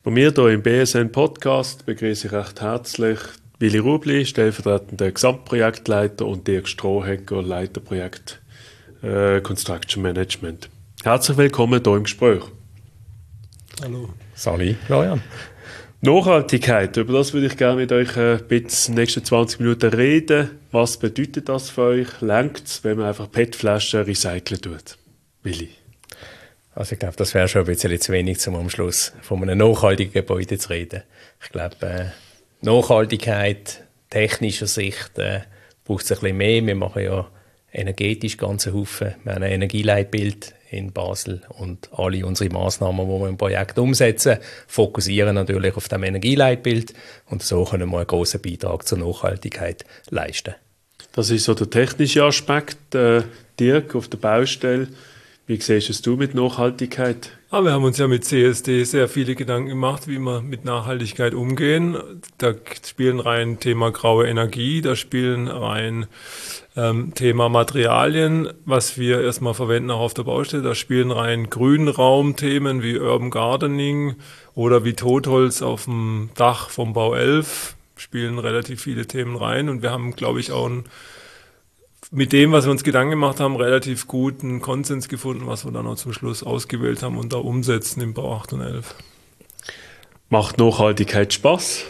Von mir hier im BSN Podcast begrüße ich recht herzlich Willi Rubli, stellvertretender Gesamtprojektleiter, und Dirk Strohegger, Leiterprojekt Construction Management. Herzlich willkommen hier im Gespräch. Hallo. Sali, Florian. Nachhaltigkeit, über das würde ich gerne mit euch ein bisschen in den nächsten 20 Minuten reden. Was bedeutet das für euch? Reicht es, wenn man einfach PET-Flaschen recyceln tut? Willi? Also ich glaube, das wäre schon ein bisschen zu wenig, um am Schluss von einem nachhaltigen Gebäude zu reden. Ich glaube, Nachhaltigkeit, technischer Sicht, braucht es ein bisschen mehr. Wir machen ja energetisch ganz einen Haufen. Wir haben ein Energieleitbild in Basel und alle unsere Massnahmen, die wir im Projekt umsetzen, fokussieren natürlich auf dem Energieleitbild, und so können wir einen grossen Beitrag zur Nachhaltigkeit leisten. Das ist so der technische Aspekt. Dirk, auf der Baustelle, wie siehst du mit Nachhaltigkeit? Wir haben uns ja mit CSD sehr viele Gedanken gemacht, wie wir mit Nachhaltigkeit umgehen. Da spielen rein Thema graue Energie, da spielen rein Thema Materialien, was wir erstmal verwenden auch auf der Baustelle. Da spielen rein Grünraumthemen wie Urban Gardening oder wie Totholz auf dem Dach vom Bau 11. Spielen relativ viele Themen rein, und wir haben, glaube ich, auch mit dem, was wir uns Gedanken gemacht haben, relativ guten Konsens gefunden, was wir dann auch zum Schluss ausgewählt haben und da umsetzen im Bau 8 und 11. Macht Nachhaltigkeit Spaß?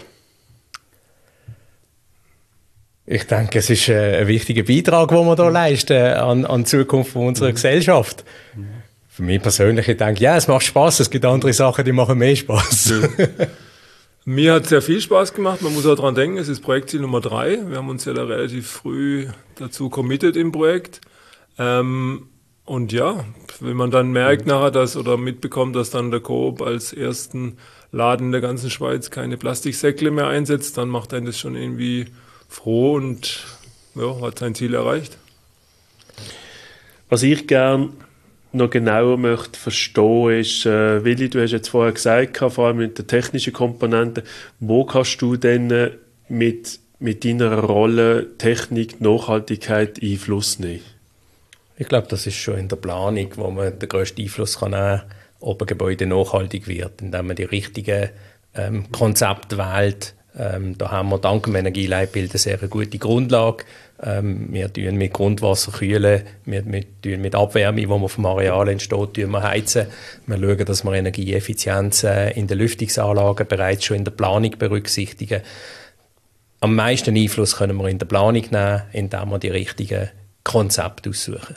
Ich denke, es ist ein wichtiger Beitrag, den wir hier leisten an die Zukunft unserer Gesellschaft. Für mich persönlich, ich denke, ja, es macht Spaß. Es gibt andere Sachen, die machen mehr Spaß. Mir hat sehr viel Spaß gemacht. Man muss auch dran denken, es ist Projektziel Nummer 3. Wir haben uns ja da relativ früh dazu committed im Projekt. Und ja, wenn man dann merkt nachher, oder mitbekommt, dass dann der Coop als ersten Laden in der ganzen Schweiz keine Plastiksäckle mehr einsetzt, dann macht einen das schon irgendwie froh und ja, hat sein Ziel erreicht. Was ich gerne noch genauer möchte verstehen ist, Willi, du hast jetzt vorher gesagt, vor allem mit der technischen Komponente, wo kannst du denn mit deiner Rolle Technik, Nachhaltigkeit Einfluss nehmen? Ich glaube, das ist schon in der Planung, wo man den grössten Einfluss kann nehmen, ob ein Gebäude nachhaltig wird, indem man die richtigen Konzepte wählt. Da haben wir dank dem Energieleitbild eine sehr gute Grundlage. Wir tun mit Grundwasser kühlen, wir tun mit Abwärme, die vom Areal entsteht, wir heizen. Wir schauen, dass wir Energieeffizienz in den Lüftungsanlagen bereits schon in der Planung berücksichtigen. Am meisten Einfluss können wir in der Planung nehmen, indem wir die richtigen Konzepte aussuchen.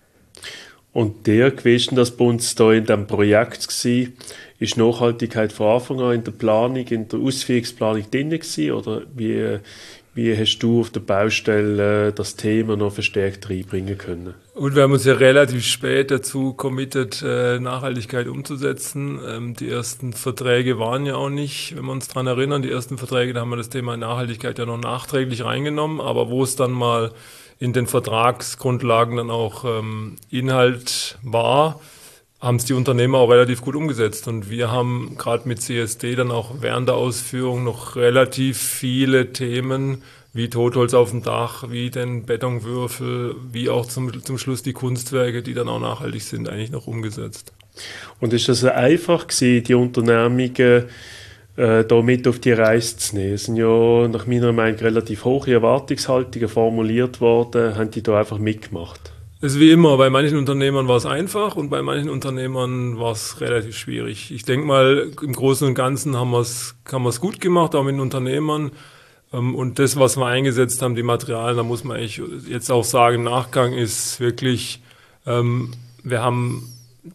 Und Dirk, wie war das bei uns hier in diesem Projekt gewesen? Ist Nachhaltigkeit von Anfang an in der Planung, in der Ausführungsplanung drin gewesen? Oder wie hast du auf der Baustelle das Thema noch verstärkt reinbringen können? Und wir haben uns ja relativ spät dazu committed, Nachhaltigkeit umzusetzen. Die ersten Verträge waren ja auch nicht, wenn wir uns daran erinnern, die ersten Verträge, da haben wir das Thema Nachhaltigkeit ja noch nachträglich reingenommen, aber wo es dann mal in den Vertragsgrundlagen dann auch Inhalt war, haben es die Unternehmer auch relativ gut umgesetzt. Und wir haben gerade mit CSD dann auch während der Ausführung noch relativ viele Themen wie Totholz auf dem Dach, wie den Betonwürfel, wie auch zum Schluss die Kunstwerke, die dann auch nachhaltig sind, eigentlich noch umgesetzt. Und ist das einfach gewesen, die Unternehmungen da mit auf die Reise zu nehmen? Es sind ja nach meiner Meinung relativ hohe Erwartungshaltungen formuliert worden. Haben die da einfach mitgemacht? Es ist wie immer, bei manchen Unternehmern war es einfach und bei manchen Unternehmern war es relativ schwierig. Ich denke mal, im Großen und Ganzen haben wir es gut gemacht, auch mit den Unternehmern. Und das, was wir eingesetzt haben, die Materialien, da muss man eigentlich jetzt auch sagen, im Nachgang ist wirklich, wir haben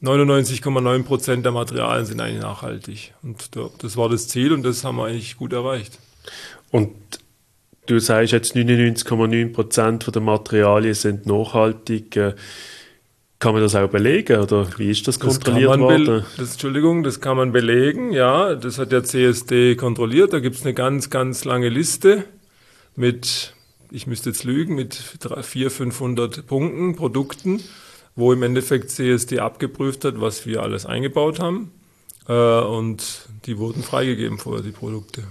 99,9% der Materialien sind eigentlich nachhaltig. Und das war das Ziel und das haben wir eigentlich gut erreicht. Und du sagst jetzt 99,9% der Materialien sind nachhaltig. Kann man das auch belegen oder wie ist das kontrolliert worden? Das kann man belegen, ja. Das hat der CSD kontrolliert. Da gibt es eine ganz, ganz lange Liste mit, ich müsste jetzt lügen, mit 400, 500 Punkten, Produkten, wo im Endeffekt CSD abgeprüft hat, was wir alles eingebaut haben. Und die wurden freigegeben vorher, die Produkte.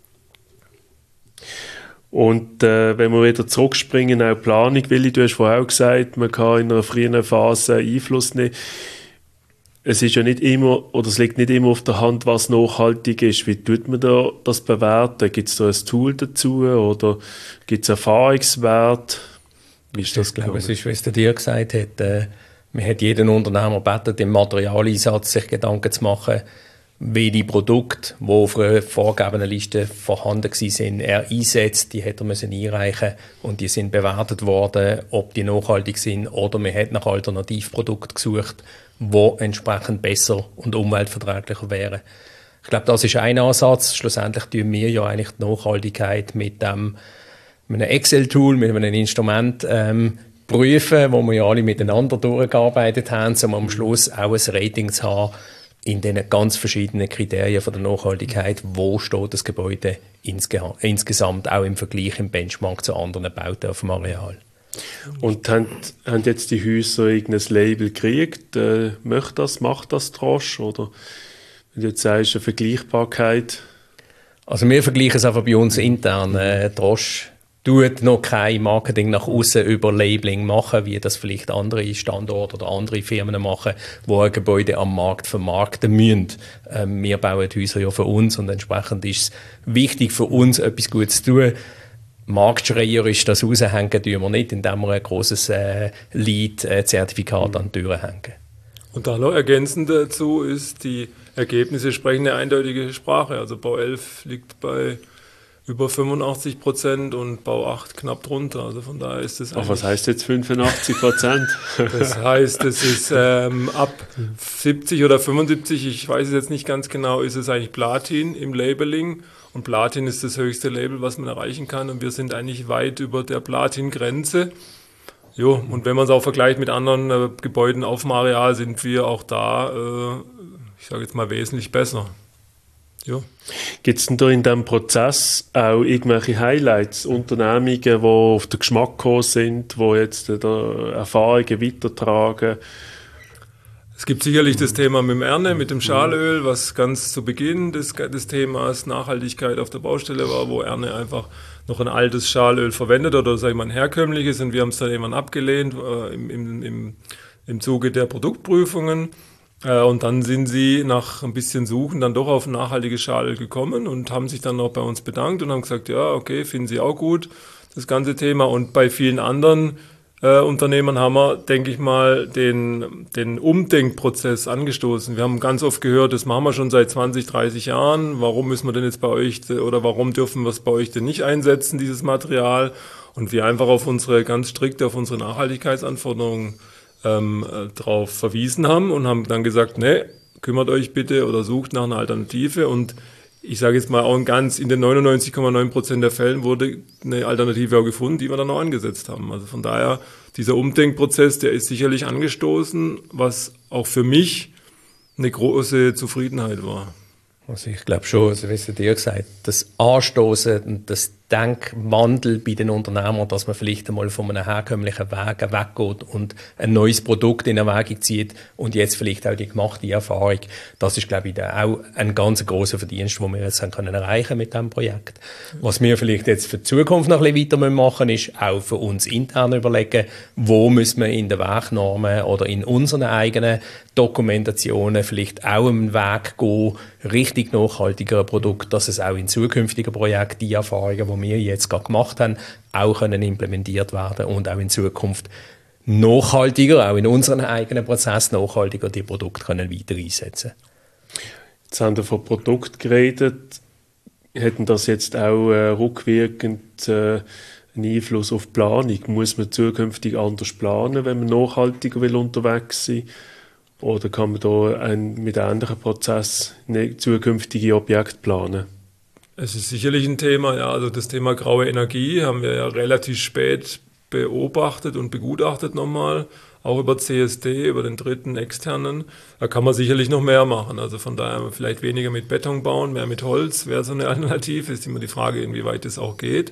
Und wenn wir wieder zurückspringen auf Planung, Willi, du hast vorher auch gesagt, man kann in einer frühen Phase Einfluss nehmen. es ist ja nicht immer, oder es liegt nicht immer auf der Hand, was nachhaltig ist. Wie tut man da das bewerten? Gibt es da ein Tool dazu oder gibt es Erfahrungswert? Wie ist das gegangen? Ich glaube, es ist, wie es der dir gesagt hat, man hat jeden Unternehmer gebeten, im Materialeinsatz sich Gedanken zu machen, welche Produkte, die auf einer vorgegebenen Liste vorhanden waren, er einsetzt, die hätte er müssen einreichen und die sind bewertet worden, ob die nachhaltig sind, oder man hat nach Alternativprodukten gesucht, die entsprechend besser und umweltverträglicher wären. Ich glaube, das ist ein Ansatz. Schlussendlich tun wir ja eigentlich die Nachhaltigkeit mit einem Excel-Tool, mit einem Instrument prüfen, wo wir ja alle miteinander durchgearbeitet haben, um am Schluss auch ein Rating zu haben in den ganz verschiedenen Kriterien von der Nachhaltigkeit. Wo steht das Gebäude insgesamt auch im Vergleich, im Benchmark zu anderen Bauten auf dem Areal? Und haben jetzt die Häuser irgendein Label gekriegt? Macht das Trosch? Oder wenn du jetzt sagst, eine Vergleichbarkeit? Also wir vergleichen es einfach bei uns intern. Trosch tut noch kein Marketing nach außen über Labeling machen, wie das vielleicht andere Standorte oder andere Firmen machen, die ein Gebäude am Markt vermarkten müssen. Wir bauen die Häuser ja für uns und entsprechend ist es wichtig für uns, etwas Gutes zu tun. Marktschreierisch das raushängen tun wir nicht, indem wir ein grosses LEED-Zertifikat an die Türen hängen. Und da noch ergänzend dazu ist, die Ergebnisse sprechen eine eindeutige Sprache. Also Bau 11 liegt bei über 85% und Bau 8 knapp drunter. Also von daher ist es. Ach, was heißt jetzt 85%? Das heißt, es ist ab 70 oder 75, ich weiß es jetzt nicht ganz genau, ist es eigentlich Platin im Labeling. Und Platin ist das höchste Label, was man erreichen kann. Und wir sind eigentlich weit über der Platin-Grenze. Jo, und wenn man es auch vergleicht mit anderen Gebäuden auf dem Areal, sind wir auch da, ich sage jetzt mal, wesentlich besser. Gibt es denn da in diesem Prozess auch irgendwelche Highlights, Unternehmungen, die auf den Geschmack gekommen sind, die jetzt Erfahrungen weitertragen? Es gibt sicherlich das Thema mit dem Erne, mit dem Schalöl, was ganz zu Beginn des Themas Nachhaltigkeit auf der Baustelle war, wo Erne einfach noch ein altes Schalöl verwendet oder sag ich mal ein herkömmliches, und wir haben es dann irgendwann abgelehnt im Zuge der Produktprüfungen. Und dann sind sie nach ein bisschen Suchen dann doch auf ein nachhaltiges Schalöl gekommen und haben sich dann noch bei uns bedankt und haben gesagt, ja, okay, finden sie auch gut, das ganze Thema. Und bei vielen anderen Unternehmern haben wir, denke ich mal, den Umdenkprozess angestoßen. Wir haben ganz oft gehört, das machen wir schon seit 20, 30 Jahren. Warum müssen wir denn jetzt bei euch oder warum dürfen wir es bei euch denn nicht einsetzen, dieses Material? Und wir einfach ganz strikt auf unsere Nachhaltigkeitsanforderungen drauf verwiesen haben und haben dann gesagt, ne, kümmert euch bitte oder sucht nach einer Alternative. Und ich sage jetzt mal auch in den 99,9% der Fällen wurde eine Alternative auch gefunden, die wir dann auch angesetzt haben. Also von daher, dieser Umdenkprozess, der ist sicherlich angestoßen, was auch für mich eine große Zufriedenheit war. Also ich glaube schon, also wie es dir gesagt, das Anstoßen und das Denkwandel bei den Unternehmern, dass man vielleicht einmal von einem herkömmlichen Weg weggeht und ein neues Produkt in Erwägung zieht und jetzt vielleicht auch die gemachte Erfahrung, das ist, glaube ich, auch ein ganz grosser Verdienst, den wir jetzt können erreichen mit diesem Projekt. Was wir vielleicht jetzt für die Zukunft noch ein bisschen weiter machen müssen, ist auch für uns intern überlegen, wo müssen wir in den Wegnormen oder in unseren eigenen Dokumentationen vielleicht auch einen Weg gehen, richtig nachhaltigere Produkte, dass es auch in zukünftigen Projekten die Erfahrungen, die wir jetzt gerade gemacht haben, auch können implementiert werden und auch in Zukunft nachhaltiger, auch in unseren eigenen Prozess nachhaltiger die Produkte können weiter einsetzen. Jetzt haben wir von Produkt geredet. Hätten das jetzt auch rückwirkend einen Einfluss auf die Planung? Muss man zukünftig anders planen, wenn man nachhaltiger will unterwegs sein? Oder kann man da mit ähnlichen Prozess zukünftige Objekte planen? Es ist sicherlich ein Thema, ja. Also das Thema graue Energie haben wir ja relativ spät beobachtet und begutachtet nochmal, auch über CSD, über den dritten externen. Da kann man sicherlich noch mehr machen. Also von daher vielleicht weniger mit Beton bauen, mehr mit Holz wäre so eine Alternative. Ist immer die Frage, inwieweit das auch geht.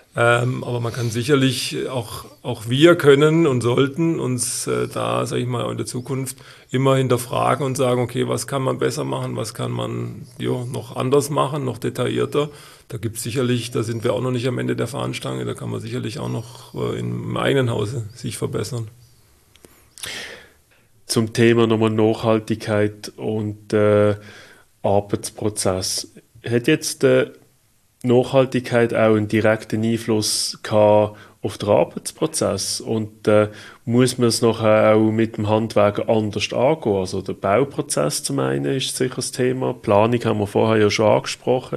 Aber man kann sicherlich, auch wir können und sollten uns da, sage ich mal, in der Zukunft immer hinterfragen und sagen, okay, was kann man besser machen, was kann man noch anders machen, noch detaillierter. Da gibt es sicherlich, da sind wir auch noch nicht am Ende der Fahnenstange, da kann man sicherlich auch noch im eigenen Hause sich verbessern. zum Thema nochmal Nachhaltigkeit und Arbeitsprozess. Hat jetzt Nachhaltigkeit auch einen direkten Einfluss gehabt auf den Arbeitsprozess und muss man es nachher auch mit dem Handwerker anders angehen? Also der Bauprozess zum einen ist sicher das Thema, Planung haben wir vorher ja schon angesprochen,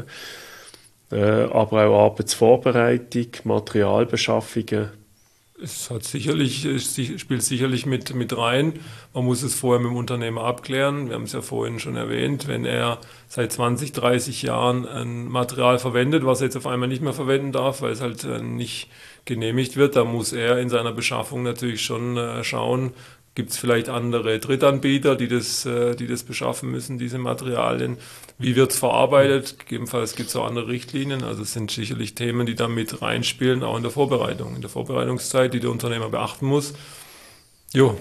aber auch Arbeitsvorbereitung, Materialbeschaffungen. Es spielt sicherlich mit rein. Man muss es vorher mit dem Unternehmer abklären. Wir haben es ja vorhin schon erwähnt, wenn er seit 20, 30 Jahren ein Material verwendet, was er jetzt auf einmal nicht mehr verwenden darf, weil es halt nicht genehmigt wird, dann muss er in seiner Beschaffung natürlich schon schauen, gibt es vielleicht andere Drittanbieter, die das beschaffen müssen, diese Materialien. Wie wird es verarbeitet? Gegebenenfalls gibt es auch andere Richtlinien. Also es sind sicherlich Themen, die da mit reinspielen, auch in der Vorbereitungszeit, die der Unternehmer beachten muss. Jo.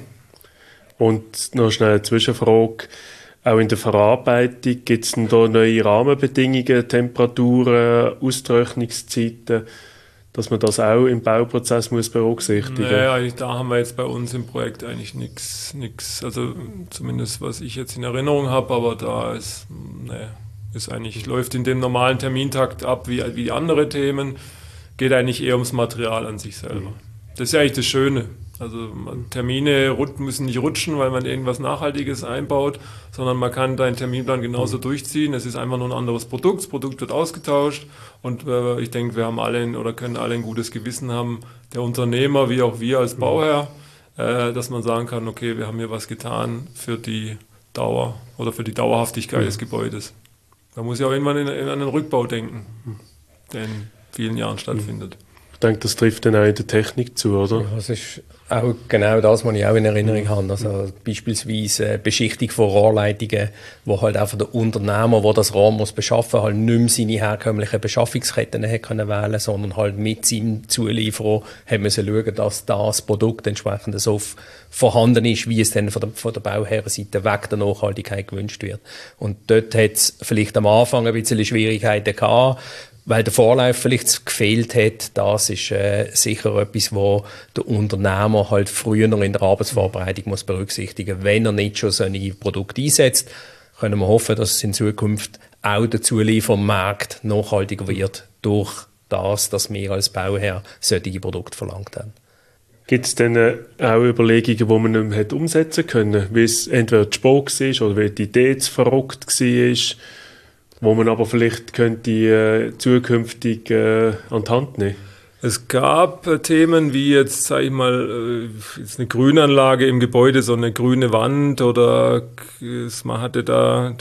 Und noch schnell eine Zwischenfrage. Auch in der Verarbeitung gibt es denn da neue Rahmenbedingungen, Temperaturen, Austrocknungszeiten, dass man das auch im Bauprozess muss berücksichtigen? Naja, da haben wir jetzt bei uns im Projekt eigentlich nichts, also zumindest was ich jetzt in Erinnerung habe, aber da ist eigentlich, läuft in dem normalen Termintakt ab wie andere Themen, geht eigentlich eher ums Material an sich selber. Das ist ja eigentlich das Schöne. Also Termine müssen nicht rutschen, weil man irgendwas Nachhaltiges einbaut, sondern man kann deinen Terminplan genauso durchziehen. Es ist einfach nur ein anderes Produkt. Das Produkt wird ausgetauscht und ich denke, wir haben können alle ein gutes Gewissen haben, der Unternehmer wie auch wir als Bauherr, dass man sagen kann, okay, wir haben hier was getan für die Dauer oder für die Dauerhaftigkeit des Gebäudes. Man muss ja auch irgendwann in einen Rückbau denken, der in vielen Jahren stattfindet. Ich denke, das trifft dann auch in der Technik zu, oder? Ja, das ist auch genau das, was ich auch in Erinnerung habe. Also beispielsweise Beschichtung von Rohrleitungen, wo halt einfach der Unternehmer, der das Rohr muss beschaffen, halt nicht mehr seine herkömmlichen Beschaffungsketten hat können wählen, sondern halt mit seinem Zulieferer hat müssen schauen, dass das Produkt entsprechend so vorhanden ist, wie es dann von der Bauherrenseite weg der Nachhaltigkeit gewünscht wird. Und dort hat es vielleicht am Anfang ein bisschen Schwierigkeiten gehabt, weil der Vorlauf vielleicht gefehlt hat. Das ist sicher etwas, wo der Unternehmer halt früher noch in der Arbeitsvorbereitung muss berücksichtigen. Wenn er nicht schon solche Produkte einsetzt, können wir hoffen, dass es in Zukunft auch der Zuliefermarkt nachhaltiger wird durch das, dass wir als Bauherr solche Produkte verlangt haben. Gibt es denn auch Überlegungen, die man nicht mehr hätte umsetzen können, wie es entweder zu spät war oder wie die Idee zu verrückt war, wo man aber vielleicht könnte zukünftig an die Hand nehmen? Es gab Themen wie jetzt, sage ich mal, jetzt eine Grünanlage im Gebäude, so eine grüne Wand oder man hatte da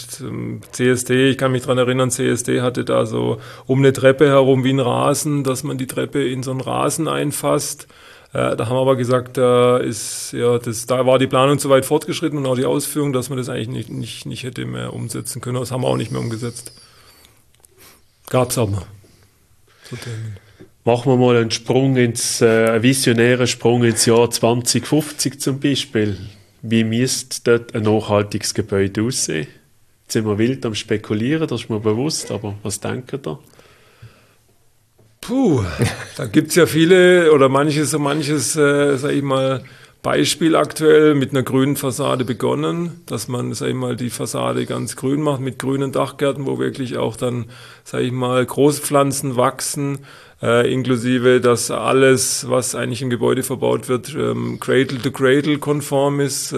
CSD, ich kann mich daran erinnern, CSD hatte da so um eine Treppe herum wie ein Rasen, dass man die Treppe in so einen Rasen einfasst. Da haben wir aber gesagt, da war die Planung zu weit fortgeschritten und auch die Ausführung, dass man das eigentlich nicht hätte mehr umsetzen können. Das haben wir auch nicht mehr umgesetzt. Gab's aber. Machen wir mal einen visionären Sprung ins Jahr 2050 zum Beispiel. Wie müsste dort ein nachhaltiges Gebäude aussehen? Jetzt sind wir wild am Spekulieren, das ist mir bewusst, aber was denkt ihr? Da gibt es ja viele oder manches, sag ich mal, Beispiel aktuell mit einer grünen Fassade begonnen, dass man, sag ich mal, die Fassade ganz grün macht mit grünen Dachgärten, wo wirklich auch dann, sag ich mal, Großpflanzen wachsen, inklusive, dass alles, was eigentlich im Gebäude verbaut wird, Cradle-to-Cradle konform ist.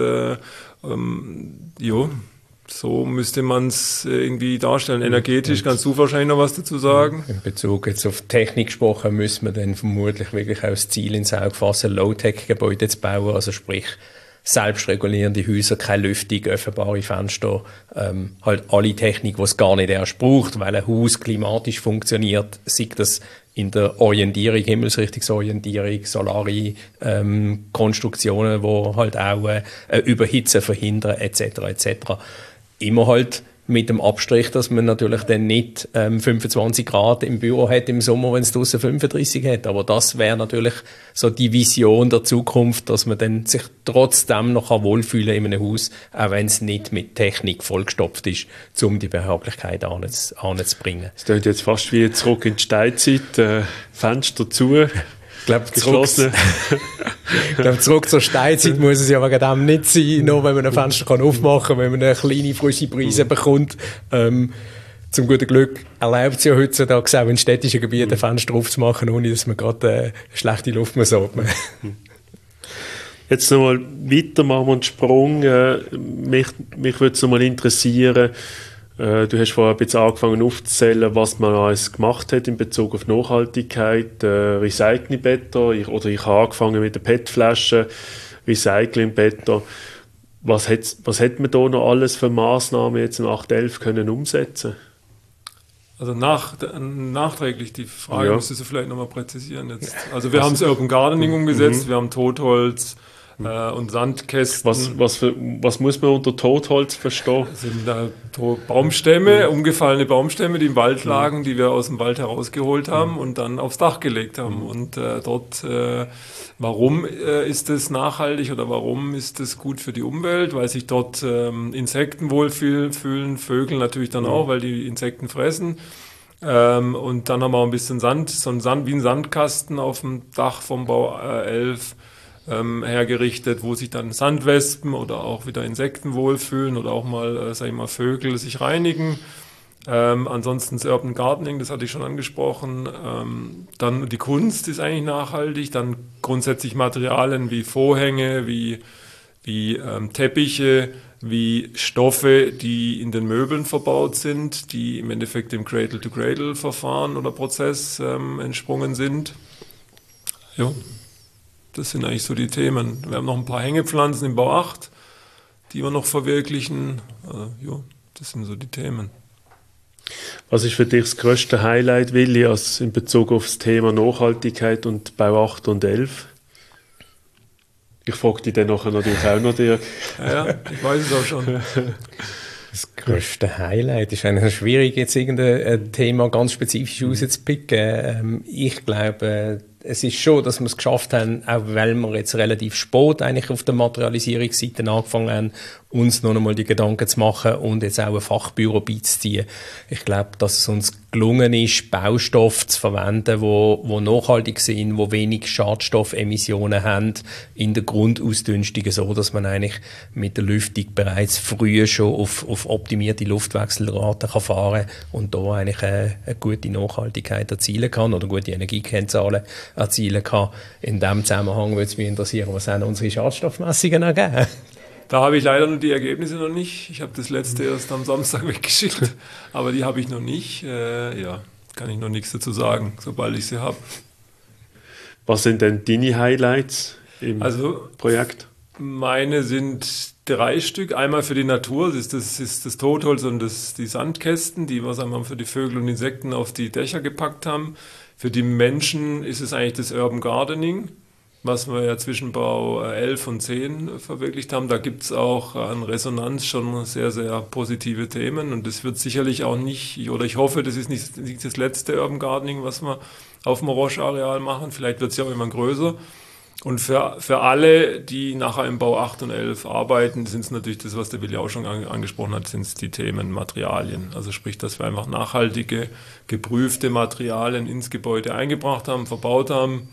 So müsste man es irgendwie darstellen. Energetisch, kannst du wahrscheinlich noch was dazu sagen? In Bezug jetzt auf Technik gesprochen, müssen wir dann vermutlich wirklich auch das Ziel ins Auge fassen, Low-Tech-Gebäude zu bauen, also sprich selbstregulierende Häuser, keine Lüftung, öffnbare Fenster, halt alle Technik, die es gar nicht erst braucht, weil ein Haus klimatisch funktioniert, sei das in der Orientierung, Himmelsrichtungsorientierung, solare Konstruktionen, die halt auch Überhitzen verhindern, etc. Immer halt mit dem Abstrich, dass man natürlich dann nicht 25 Grad im Büro hat im Sommer, wenn es draussen 35 hat. Aber das wäre natürlich so die Vision der Zukunft, dass man dann sich trotzdem noch wohlfühlen in einem Haus, auch wenn es nicht mit Technik vollgestopft ist, um die Behaglichkeit anzubringen. Es klingt jetzt fast wie zurück in die Steinzeit, Fenster zu, Ich glaube, zurück zur Steinzeit muss es ja wegen dem nicht sein, nur wenn man ein Fenster aufmachen kann, wenn man eine kleine frische Brise bekommt. Zum guten Glück erlaubt es ja heutzutage auch in städtischen Gebieten ein Fenster aufzumachen, ohne dass man gerade schlechte Luft muss atmen. Jetzt nochmal weiter, machen wir einen Sprung. Mich würde es nochmal interessieren, du hast vorher ein bisschen angefangen aufzuzählen, was man alles gemacht hat in Bezug auf Nachhaltigkeit, Recyclingbetter, ich habe angefangen mit den PET-Flaschen, Recyclingbetter. Was hat man da noch alles für Massnahmen jetzt im 811 können umsetzen? Also nachträglich, die Frage müsstest du vielleicht nochmal präzisieren jetzt. Also wir haben das Urban Gardening umgesetzt, wir haben Totholz und Sandkästen. Was muss man unter Totholz verstehen? Das sind da Baumstämme, umgefallene Baumstämme, die im Wald lagen, die wir aus dem Wald herausgeholt haben und dann aufs Dach gelegt haben. Und dort, warum ist das nachhaltig oder warum ist das gut für die Umwelt? Weil sich dort Insekten wohlfühlen, Vögel natürlich dann auch, weil die Insekten fressen. Und dann haben wir auch ein bisschen Sand, wie ein Sandkasten auf dem Dach vom Bau 11 hergerichtet, wo sich dann Sandwespen oder auch wieder Insekten wohlfühlen oder auch mal, sag ich mal, Vögel sich reinigen. Ansonsten das Urban Gardening, das hatte ich schon angesprochen. Dann die Kunst ist eigentlich nachhaltig. Dann grundsätzlich Materialien wie Vorhänge, wie Teppiche, wie Stoffe, die in den Möbeln verbaut sind, die im Endeffekt dem Cradle-to-Cradle-Verfahren oder Prozess entsprungen sind. Ja. Das sind eigentlich so die Themen. Wir haben noch ein paar Hängepflanzen im Bau 8, die wir noch verwirklichen. Das sind so die Themen. Was ist für dich das grösste Highlight, Willi, in Bezug auf das Thema Nachhaltigkeit und Bau 8 und 11? Ich frage dich dann nachher natürlich auch noch, Dirk. Ja, ich weiß es auch schon. Das grösste Highlight ist eigentlich schwierig, jetzt irgendein Thema ganz spezifisch rauszupicken. Ich glaube, es ist schon, dass wir es geschafft haben, auch weil wir jetzt relativ spät eigentlich auf der Materialisierungsseite angefangen haben, uns noch einmal die Gedanken zu machen und jetzt auch ein Fachbüro beizuziehen. Ich glaube, dass es uns gelungen ist, Baustoffe zu verwenden, wo nachhaltig sind, wo wenig Schadstoffemissionen haben in der Grundausdünstung, so dass man eigentlich mit der Lüftung bereits früher schon auf optimierte Luftwechselraten kann fahren und da eigentlich eine gute Nachhaltigkeit erzielen kann oder gute Energiekennzahlen erzielen kann. In diesem Zusammenhang würde es mich interessieren, was haben unsere Schadstoffmessungen ergeben? Da habe ich leider noch die Ergebnisse noch nicht. Ich habe das letzte erst am Samstag weggeschickt, aber die habe ich noch nicht. Kann ich noch nichts dazu sagen, sobald ich sie habe. Was sind denn deine Highlights im Projekt? Meine sind 3 Stück. Einmal für die Natur, das ist das Totholz und die Sandkästen, die wir sagen wir, für die Vögel und Insekten auf die Dächer gepackt haben. Für die Menschen ist es eigentlich das Urban Gardening, was wir ja zwischen Bau 11 und 10 verwirklicht haben. Da gibt es auch an Resonanz schon sehr, sehr positive Themen und das wird sicherlich auch nicht, oder ich hoffe, das ist nicht das letzte Urban Gardening, was wir auf dem Orange-Areal machen. Vielleicht wird es ja auch immer größer. Und für alle, die nachher im Bau 8 und 11 arbeiten, sind es natürlich das, was der Willi auch schon angesprochen hat, sind es die Themen Materialien. Also sprich, dass wir einfach nachhaltige, geprüfte Materialien ins Gebäude eingebracht haben, verbaut haben,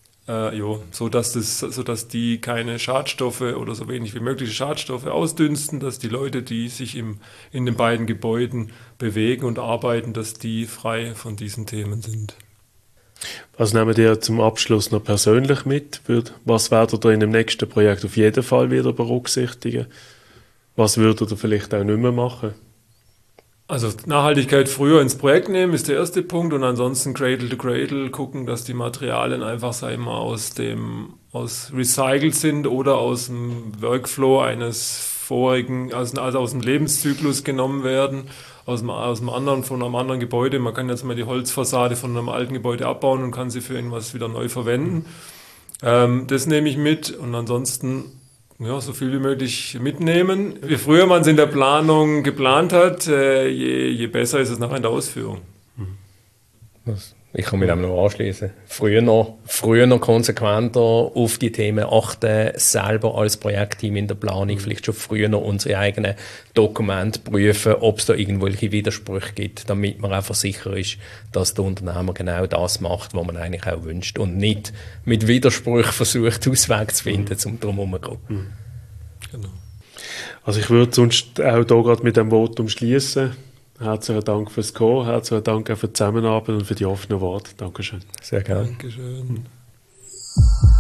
sodass die keine Schadstoffe oder so wenig wie mögliche Schadstoffe ausdünsten, dass die Leute, die sich in den beiden Gebäuden bewegen und arbeiten, dass die frei von diesen Themen sind. Was nehmen ihr zum Abschluss noch persönlich mit? Was werdet ihr in dem nächsten Projekt auf jeden Fall wieder berücksichtigen? Was würdet ihr vielleicht auch nicht mehr machen? Also Nachhaltigkeit früher ins Projekt nehmen ist der erste Punkt und ansonsten Cradle to Cradle gucken, dass die Materialien einfach, sag ich mal, aus recycelt sind oder aus dem Workflow eines vorigen, also aus dem Lebenszyklus genommen werden, von einem anderen Gebäude. Man kann jetzt mal die Holzfassade von einem alten Gebäude abbauen und kann sie für irgendwas wieder neu verwenden. Das nehme ich mit und ansonsten so viel wie möglich mitnehmen. Je früher man es in der Planung geplant hat, je besser ist es nachher in der Ausführung. Ich kann mich dem noch anschließen. Früher noch konsequenter auf die Themen achten, selber als Projektteam in der Planung, vielleicht schon früher noch unsere eigenen Dokumente prüfen, ob es da irgendwelche Widersprüche gibt, damit man einfach sicher ist, dass der Unternehmer genau das macht, was man eigentlich auch wünscht und nicht mit Widersprüchen versucht, Auswege zu finden, um drum herum zu gehen. Genau. Also ich würde sonst auch hier gerade mit dem Votum schließen. Herzlichen Dank fürs Kommen, herzlichen Dank auch für die Zusammenarbeit und für die offenen Worte. Dankeschön. Sehr gerne. Dankeschön.